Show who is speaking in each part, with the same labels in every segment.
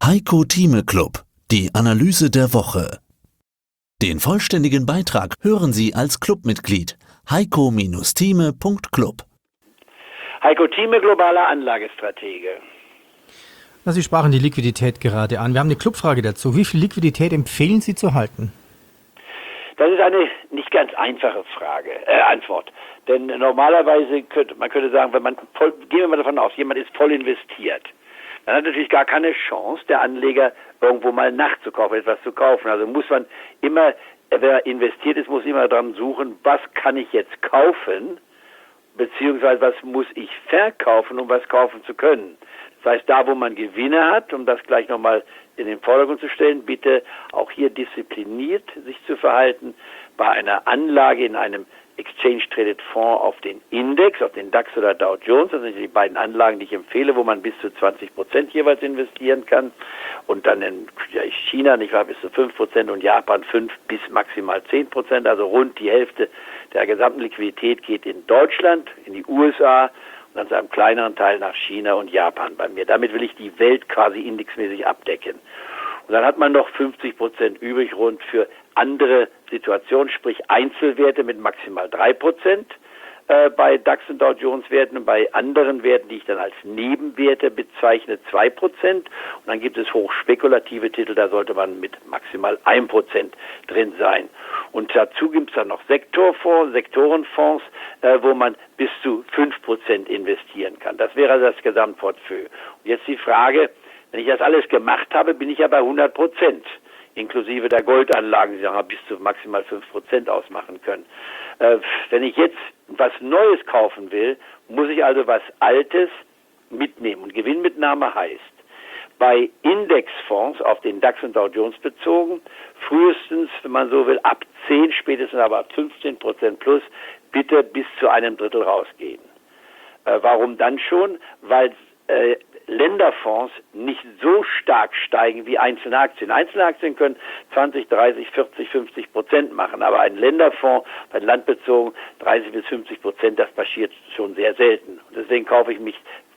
Speaker 1: Heiko Thieme Club, die Analyse der Woche. Den vollständigen Beitrag hören Sie als Clubmitglied heiko-thieme.club.
Speaker 2: Heiko Thieme, globaler Anlagestratege.
Speaker 3: Sie sprachen die Liquidität gerade an. Wir haben eine Clubfrage dazu. Wie viel Liquidität empfehlen Sie zu halten?
Speaker 2: Das ist eine nicht ganz einfache Antwort. Denn normalerweise könnte man sagen, gehen wir mal davon aus, jemand ist voll investiert. Dann hat natürlich gar keine Chance, der Anleger irgendwo mal nachzukaufen, etwas zu kaufen. Also muss man immer, wer investiert ist, muss immer dran suchen, was kann ich jetzt kaufen, beziehungsweise was muss ich verkaufen, um was kaufen zu können. Das heißt, da wo man Gewinne hat, um das gleich nochmal in den Vordergrund zu stellen, bitte auch hier diszipliniert sich zu verhalten, bei einer Anlage in einem Exchange-Traded Fonds auf den Index, auf den DAX oder Dow Jones, das sind die beiden Anlagen, die ich empfehle, wo man bis zu 20% jeweils investieren kann, und dann in China, nicht wahr, bis zu 5% und Japan 5 bis maximal 10%, also rund die Hälfte der gesamten Liquidität geht in Deutschland, in die USA und dann zu einem kleineren Teil nach China und Japan bei mir. Damit will ich die Welt quasi indexmäßig abdecken. Und dann hat man noch 50% übrig rund für andere Situationen, sprich Einzelwerte mit maximal 3% bei DAX und Dow Jones Werten, und bei anderen Werten, die ich dann als Nebenwerte bezeichne, 2%. Und dann gibt es hochspekulative Titel, da sollte man mit maximal 1% drin sein. Und dazu gibt es dann noch Sektorenfonds, wo man bis zu 5% investieren kann. Das wäre das Gesamtportfolio. Und jetzt die Frage, wenn ich das alles gemacht habe, bin ich ja bei 100%. Inklusive der Goldanlagen, die bis zu maximal 5% ausmachen können. Wenn ich jetzt was Neues kaufen will, muss ich also was Altes mitnehmen. Und Gewinnmitnahme heißt, bei Indexfonds auf den DAX und Dow Jones bezogen, frühestens, wenn man so will, ab 10, spätestens aber ab 15% plus, bitte bis zu einem Drittel rausgehen. Warum dann schon? Weil Länderfonds nicht so stark steigen wie einzelne Aktien. Einzelne Aktien können 20, 30, 40, 50% machen, aber ein Länderfonds, bei landbezogen 30 bis 50%, das passiert schon sehr selten. Und deswegen kaufe ich mich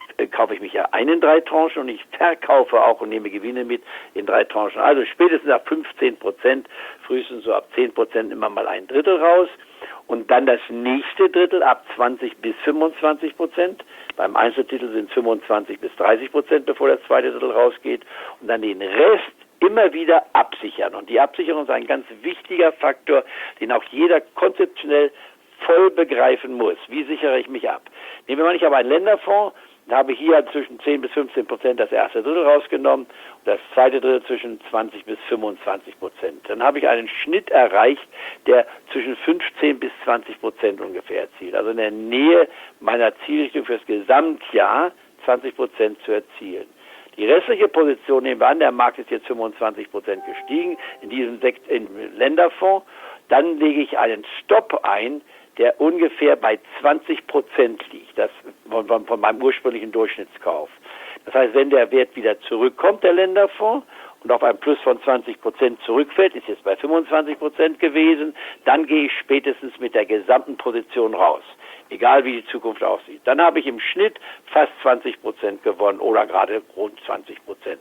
Speaker 2: ja ein in 3 Tranchen und ich verkaufe auch und nehme Gewinne mit in 3 Tranchen. Also spätestens ab 15%, frühestens so ab 10% immer mal ein Drittel raus. Und dann das nächste Drittel ab 20 bis 25%. Beim Einzeltitel sind 25 bis 30%, bevor das zweite Drittel rausgeht. Und dann den Rest immer wieder absichern. Und die Absicherung ist ein ganz wichtiger Faktor, den auch jeder konzeptionell voll begreifen muss. Wie sichere ich mich ab? Nehmen wir mal nicht aber einen Länderfonds, da habe ich hier zwischen 10 bis 15% das erste Drittel rausgenommen und das zweite Drittel zwischen 20 bis 25%. Dann habe ich einen Schnitt erreicht, der zwischen 15 bis 20% ungefähr erzielt. Also in der Nähe meiner Zielrichtung fürs Gesamtjahr 20% zu erzielen. Die restliche Position, nehmen wir an, der Markt ist jetzt 25% gestiegen in diesem Länderfonds, dann lege ich einen Stop ein, der ungefähr bei 20% liegt, das von meinem ursprünglichen Durchschnittskauf. Das heißt, wenn der Wert wieder zurückkommt, der Länderfonds, und auf ein Plus von 20% zurückfällt, ist jetzt bei 25% gewesen, dann gehe ich spätestens mit der gesamten Position raus, egal wie die Zukunft aussieht. Dann habe ich im Schnitt fast 20% gewonnen oder gerade rund 20%.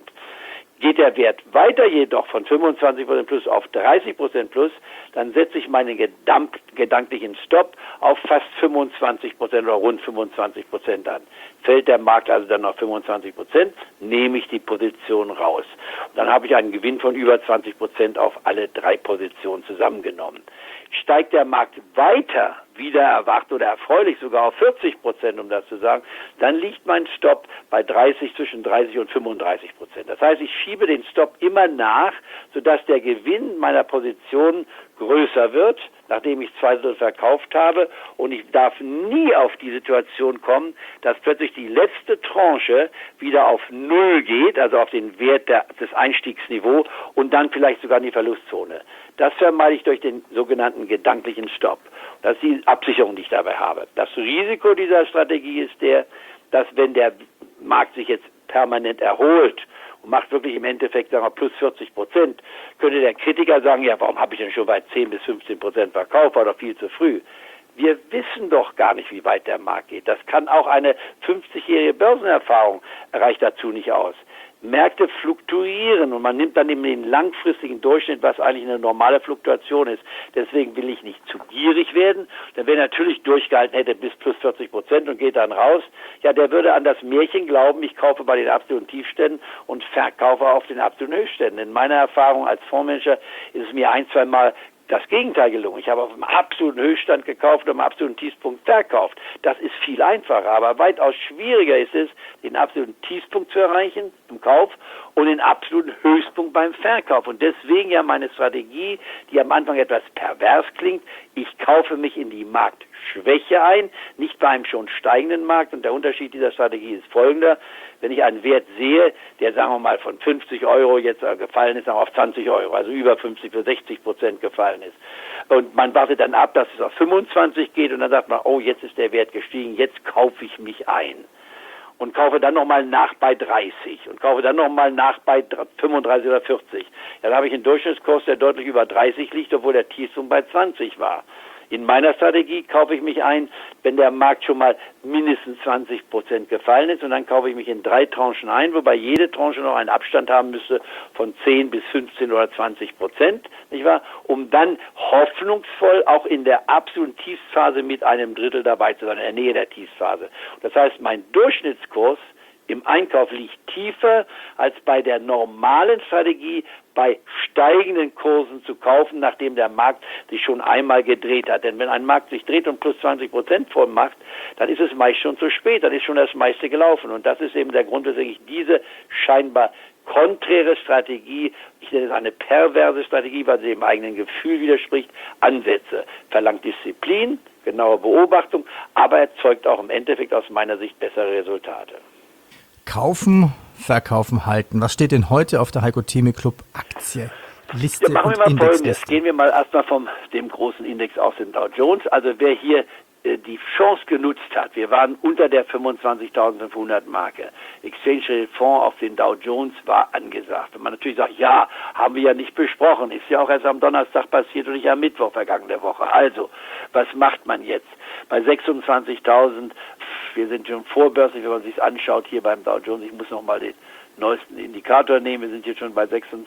Speaker 2: Geht der Wert weiter jedoch von 25% plus auf 30% plus, dann setze ich meinen gedanklichen Stop auf fast 25% oder rund 25% an. Fällt der Markt also dann auf 25%, nehme ich die Position raus. Und dann habe ich einen Gewinn von über 20% auf alle 3 Positionen zusammengenommen. Steigt der Markt weiter, wieder erwartet oder erfreulich sogar auf 40%, um das zu sagen, dann liegt mein Stop bei zwischen 30 und 35%. Das heißt, ich schiebe den Stop immer nach, sodass der Gewinn meiner Position größer wird, nachdem ich 2 Drittel verkauft habe, und ich darf nie auf die Situation kommen, dass plötzlich die letzte Tranche wieder auf Null geht, also auf den Wert des Einstiegsniveaus, und dann vielleicht sogar in die Verlustzone. Das vermeide ich durch den sogenannten gedanklichen Stopp. Das ist die Absicherung, die ich dabei habe. Das Risiko dieser Strategie ist dass wenn der Markt sich jetzt permanent erholt und macht wirklich im Endeffekt, sagen wir, plus 40%, könnte der Kritiker sagen, ja, warum habe ich denn schon bei 10 bis 15% verkauft, war doch viel zu früh. Wir wissen doch gar nicht, wie weit der Markt geht. Das kann auch eine 50-jährige Börsenerfahrung reicht dazu nicht aus. Märkte fluktuieren und man nimmt dann eben den langfristigen Durchschnitt, was eigentlich eine normale Fluktuation ist. Deswegen will ich nicht zu gierig werden. Denn wer natürlich durchgehalten hätte bis plus 40% und geht dann raus, ja, der würde an das Märchen glauben, ich kaufe bei den absoluten Tiefständen und verkaufe auf den absoluten Höchstständen. In meiner Erfahrung als Fondsmanager ist es mir ein, zwei Mal das Gegenteil gelungen. Ich habe auf dem absoluten Höchststand gekauft und am absoluten Tiefpunkt verkauft. Das ist viel einfacher, aber weitaus schwieriger ist es, den absoluten Tiefpunkt zu erreichen im Kauf und den absoluten Höchstpunkt beim Verkauf. Und deswegen ja meine Strategie, die am Anfang etwas pervers klingt, ich kaufe mich in die Marktschwäche ein, nicht bei einem schon steigenden Markt. Und der Unterschied dieser Strategie ist folgender. Wenn ich einen Wert sehe, der sagen wir mal von 50 Euro jetzt gefallen ist, auf 20 Euro, also über 50 für 60% gefallen ist. Und man wartet dann ab, dass es auf 25 geht und dann sagt man, oh, jetzt ist der Wert gestiegen, jetzt kaufe ich mich ein. Und kaufe dann nochmal nach bei 30 und kaufe dann nochmal nach bei 35 oder 40. Dann habe ich einen Durchschnittskurs, der deutlich über 30 liegt, obwohl der Tiefpunkt bei 20 war. In meiner Strategie kaufe ich mich ein, wenn der Markt schon mal mindestens 20% gefallen ist und dann kaufe ich mich in 3 Tranchen ein, wobei jede Tranche noch einen Abstand haben müsste von 10 bis 15 oder 20%, nicht wahr? Um dann hoffnungsvoll auch in der absoluten Tiefsphase mit einem Drittel dabei zu sein, in der Nähe der Tiefsphase. Das heißt, mein Durchschnittskurs im Einkauf liegt tiefer als bei der normalen Strategie, bei steigenden Kursen zu kaufen, nachdem der Markt sich schon einmal gedreht hat. Denn wenn ein Markt sich dreht und plus 20% vormacht, dann ist es meist schon zu spät, dann ist schon das meiste gelaufen. Und das ist eben der Grund, weswegen ich diese scheinbar konträre Strategie, ich nenne es eine perverse Strategie, weil sie dem eigenen Gefühl widerspricht, ansetze. Verlangt Disziplin, genaue Beobachtung, aber erzeugt auch im Endeffekt aus meiner Sicht bessere Resultate.
Speaker 3: Kaufen, verkaufen, halten. Was steht denn heute auf der Heiko Thieme Club Aktie? Liste
Speaker 2: Ja, machen wir
Speaker 3: und
Speaker 2: mal Folgendes.
Speaker 3: Indexliste.
Speaker 2: Gehen wir mal erstmal vom dem großen Index aus, dem Dow Jones. Also wer hier die Chance genutzt hat, wir waren unter der 25.500 Marke. Exchange Traded Fonds auf den Dow Jones war angesagt. Wenn man natürlich sagt, ja, haben wir ja nicht besprochen, ist ja auch erst am Donnerstag passiert und nicht am Mittwoch vergangene Woche. Also, was macht man jetzt? Bei 26.000, wir sind schon vorbörslich, wenn man sich anschaut hier beim Dow Jones, ich muss nochmal den neuesten Indikator nehmen, wir sind jetzt schon bei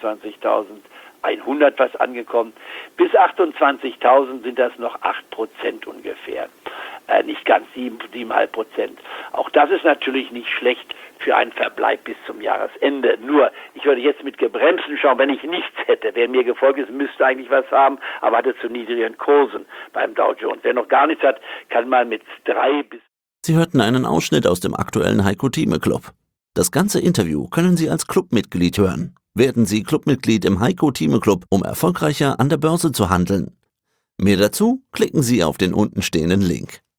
Speaker 2: 26.100 was angekommen. Bis 28.000 sind das noch 8% ungefähr. Nicht ganz 7,5%. Auch das ist natürlich nicht schlecht für einen Verbleib bis zum Jahresende. Nur, ich würde jetzt mit gebremsten schauen, wenn ich nichts hätte. Wer mir gefolgt ist, müsste eigentlich was haben, aber hatte zu niedrigen Kursen beim Dow Jones. Wer noch gar nichts hat, kann mal mit 3 bis...
Speaker 1: Sie hörten einen Ausschnitt aus dem aktuellen Heiko Thieme Club. Das ganze Interview können Sie als Clubmitglied hören. Werden Sie Clubmitglied im Heiko Thieme Club, um erfolgreicher an der Börse zu handeln. Mehr dazu klicken Sie auf den untenstehenden Link.